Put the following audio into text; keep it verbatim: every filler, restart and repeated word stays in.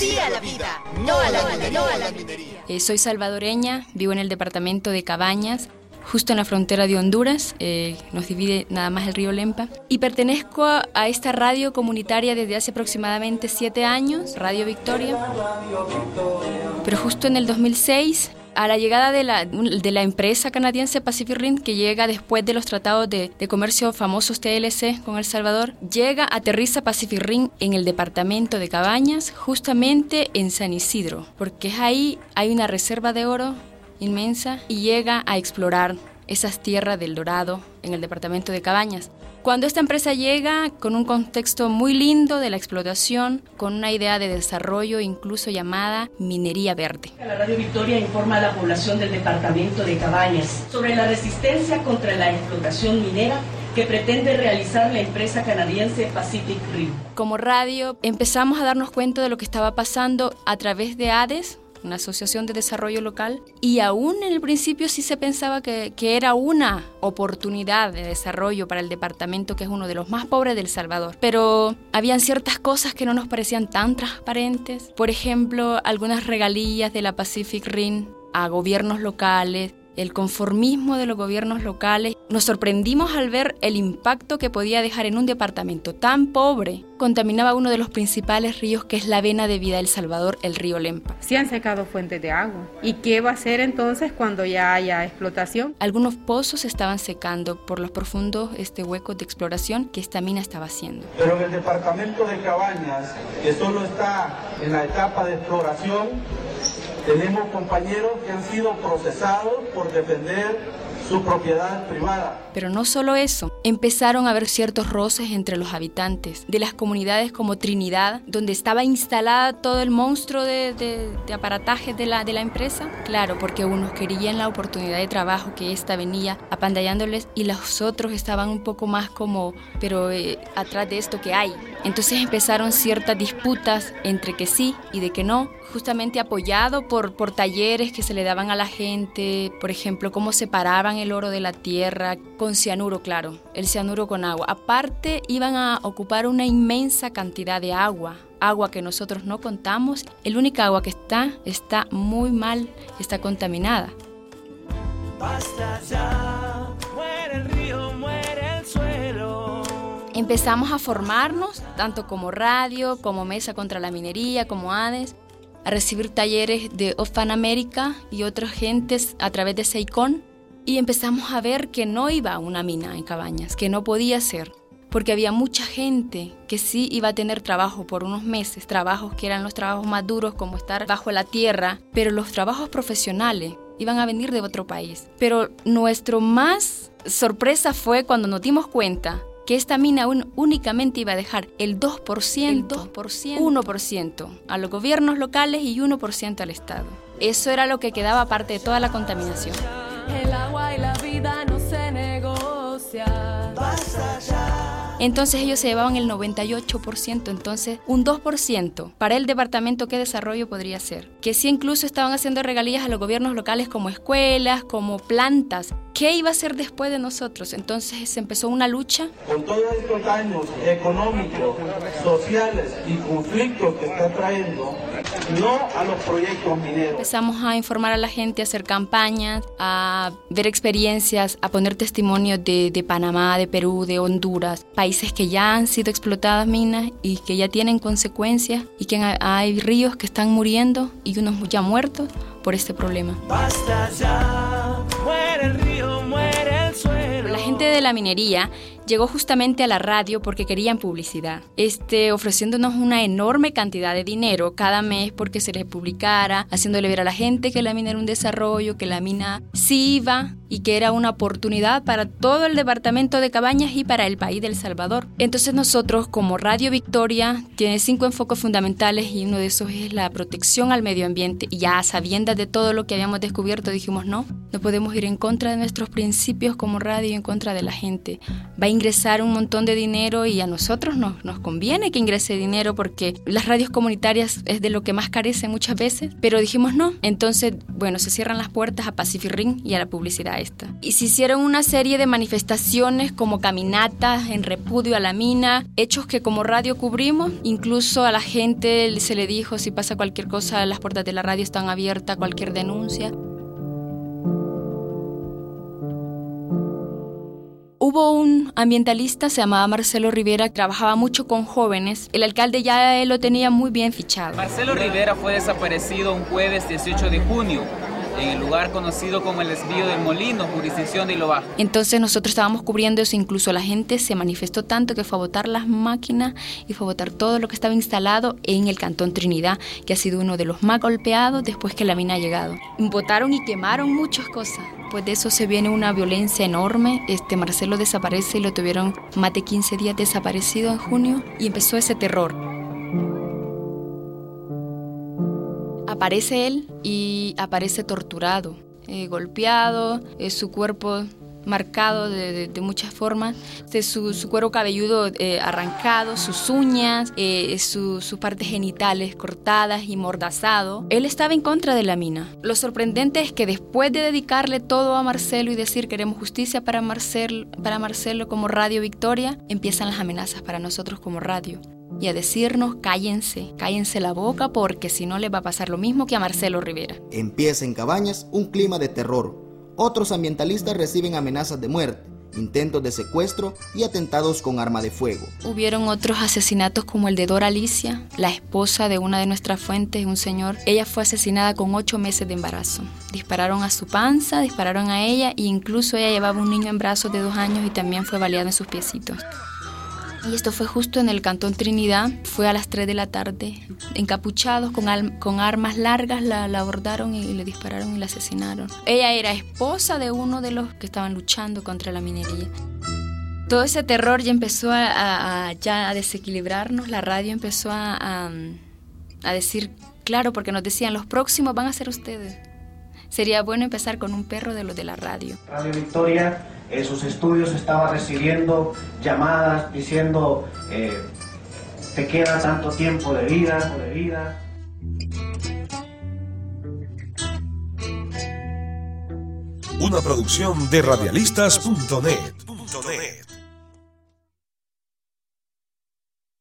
Sí a la vida, no a la minería. No a la minería. Eh, soy salvadoreña, vivo en el departamento de Cabañas, justo en la frontera de Honduras, eh, nos divide nada más el río Lempa, y pertenezco a, a esta radio comunitaria desde hace aproximadamente siete años, Radio Victoria, pero justo en el dos mil seis, a la llegada de la, de la empresa canadiense Pacific Rim, que llega después de los tratados de, de comercio famosos T L C con El Salvador, llega, aterriza Pacific Rim en el departamento de Cabañas, justamente en San Isidro, porque ahí hay una reserva de oro inmensa y llega a explorar esas tierras del Dorado en el departamento de Cabañas. Cuando esta empresa llega con un contexto muy lindo de la explotación, con una idea de desarrollo incluso llamada minería verde. La Radio Victoria informa a la población del departamento de Cabañas sobre la resistencia contra la explotación minera que pretende realizar la empresa canadiense Pacific Rim. Como radio empezamos a darnos cuenta de lo que estaba pasando a través de A D E S, una asociación de desarrollo local, y aún en el principio sí se pensaba que, que era una oportunidad de desarrollo para el departamento, que es uno de los más pobres de El Salvador. Pero habían ciertas cosas que no nos parecían tan transparentes. Por ejemplo, algunas regalías de la Pacific Rim a gobiernos locales, el conformismo de los gobiernos locales. Nos sorprendimos al ver el impacto que podía dejar en un departamento tan pobre. Contaminaba uno de los principales ríos, que es la vena de vida de El Salvador, el río Lempa. Se han secado fuentes de agua. ¿Y qué va a hacer entonces cuando ya haya explotación? Algunos pozos se estaban secando por los profundos este, huecos de exploración que esta mina estaba haciendo. Pero en el departamento de Cabañas, que solo está en la etapa de exploración, tenemos compañeros que han sido procesados por defender su propiedad privada. Pero no solo eso, empezaron a haber ciertos roces entre los habitantes de las comunidades como Trinidad, donde estaba instalada todo el monstruo de, de, de aparatajes de la, de la empresa. Claro, porque unos querían la oportunidad de trabajo que esta venía apandallándoles, y los otros estaban un poco más como, pero eh, atrás de esto que hay. Entonces empezaron ciertas disputas entre que sí y de que no, justamente apoyado por, por talleres que se le daban a la gente, por ejemplo, cómo separaban el oro de la tierra, con cianuro, claro, el cianuro con agua. Aparte, iban a ocupar una inmensa cantidad de agua, agua que nosotros no contamos. El única agua que está, está muy mal, está contaminada. Basta ya, muere el río, muere el suelo. Empezamos a formarnos, tanto como radio, como Mesa contra la Minería, como A D E S, a recibir talleres de Oxfam América y otras gentes a través de SEICON, y empezamos a ver que no iba a una mina en Cabañas, que no podía ser, porque había mucha gente que sí iba a tener trabajo por unos meses, trabajos que eran los trabajos más duros, como estar bajo la tierra, pero los trabajos profesionales iban a venir de otro país. Pero nuestro más sorpresa fue cuando nos dimos cuenta que esta mina un, únicamente iba a dejar el dos por ciento, el dos por ciento, uno por ciento a los gobiernos locales y uno por ciento al Estado. Eso era lo que quedaba aparte de toda la contaminación. El agua y la vida no se negocia. Basta ya. Entonces ellos se llevaban el noventa y ocho por ciento, entonces un dos por ciento. Para el departamento, ¿qué desarrollo podría ser? Que sí, incluso estaban haciendo regalías a los gobiernos locales como escuelas, como plantas. ¿Qué iba a ser después de nosotros? Entonces se empezó una lucha. Con todos estos daños económicos, sociales y conflictos que está trayendo, no a los proyectos mineros. Empezamos a informar a la gente, a hacer campañas, a ver experiencias, a poner testimonios de, de Panamá, de Perú, de Honduras, países que ya han sido explotadas minas y que ya tienen consecuencias, y que hay ríos que están muriendo y unos ya muertos por este problema. Basta ya, muere el río, muere el suelo. La gente de la minería llegó justamente a la radio porque querían publicidad, este, ofreciéndonos una enorme cantidad de dinero cada mes porque se les publicara, haciéndole ver a la gente que la mina era un desarrollo, que la mina sí iba y que era una oportunidad para todo el departamento de Cabañas y para el país de El Salvador. Entonces nosotros, como Radio Victoria, tiene cinco enfoques fundamentales, y uno de esos es la protección al medio ambiente. Y ya sabiendas de todo lo que habíamos descubierto, dijimos no, no podemos ir en contra de nuestros principios como radio y en contra de la gente. Va a ingresar un montón de dinero y a nosotros nos, nos conviene que ingrese dinero porque las radios comunitarias es de lo que más carecen muchas veces, pero dijimos no. Entonces, bueno, se cierran las puertas a Pacific Ring y a la publicidad esta. Y se hicieron una serie de manifestaciones como caminatas en repudio a la mina, hechos que como radio cubrimos. Incluso a la gente se le dijo, si pasa cualquier cosa, las puertas de la radio están abiertas, cualquier denuncia. Hubo un ambientalista, se llamaba Marcelo Rivera, trabajaba mucho con jóvenes. El alcalde ya lo tenía muy bien fichado. Marcelo Rivera fue desaparecido un jueves dieciocho de junio en el lugar conocido como el Desvío del Molino, jurisdicción de Hilo Bajo. Entonces nosotros estábamos cubriendo eso, incluso la gente se manifestó tanto que fue a botar las máquinas y fue a botar todo lo que estaba instalado en el Cantón Trinidad, que ha sido uno de los más golpeados después que la mina ha llegado. Botaron y quemaron muchas cosas. Pues de eso se viene una violencia enorme. Este Marcelo desaparece y lo tuvieron más de quince días desaparecido en junio y empezó ese terror. Aparece él y aparece torturado, eh, golpeado, eh, su cuerpo marcado de, de, de muchas formas, de su, su cuero cabelludo eh, arrancado, sus uñas, eh, su, sus partes genitales cortadas y mordazado. Él estaba en contra de la mina. Lo sorprendente es que después de dedicarle todo a Marcelo y decir queremos justicia para Marcelo, para Marcelo como Radio Victoria, empiezan las amenazas para nosotros como radio. Y a decirnos, cállense, cállense la boca porque si no le va a pasar lo mismo que a Marcelo Rivera. Empieza en Cabañas un clima de terror. Otros ambientalistas reciben amenazas de muerte, intentos de secuestro y atentados con arma de fuego. Hubieron otros asesinatos como el de Dora Alicia, la esposa de una de nuestras fuentes, un señor. Ella fue asesinada con ocho meses de embarazo. Dispararon a su panza, dispararon a ella e incluso ella llevaba un niño en brazos de dos años y también fue baleada en sus piecitos. Y esto fue justo en el Cantón Trinidad, fue a las tres de la tarde, encapuchados con, al- con armas largas, la, la abordaron y le dispararon y la asesinaron. Ella era esposa de uno de los que estaban luchando contra la minería. Todo ese terror ya empezó a, a, a, ya a desequilibrarnos, la radio empezó a, a, a decir, claro, porque nos decían, los próximos van a ser ustedes. Sería bueno empezar con un perro de los de la radio. Radio Victoria en sus estudios estaba recibiendo llamadas diciendo eh, te queda tanto tiempo de vida, de vida. Una producción de radialistas punto net.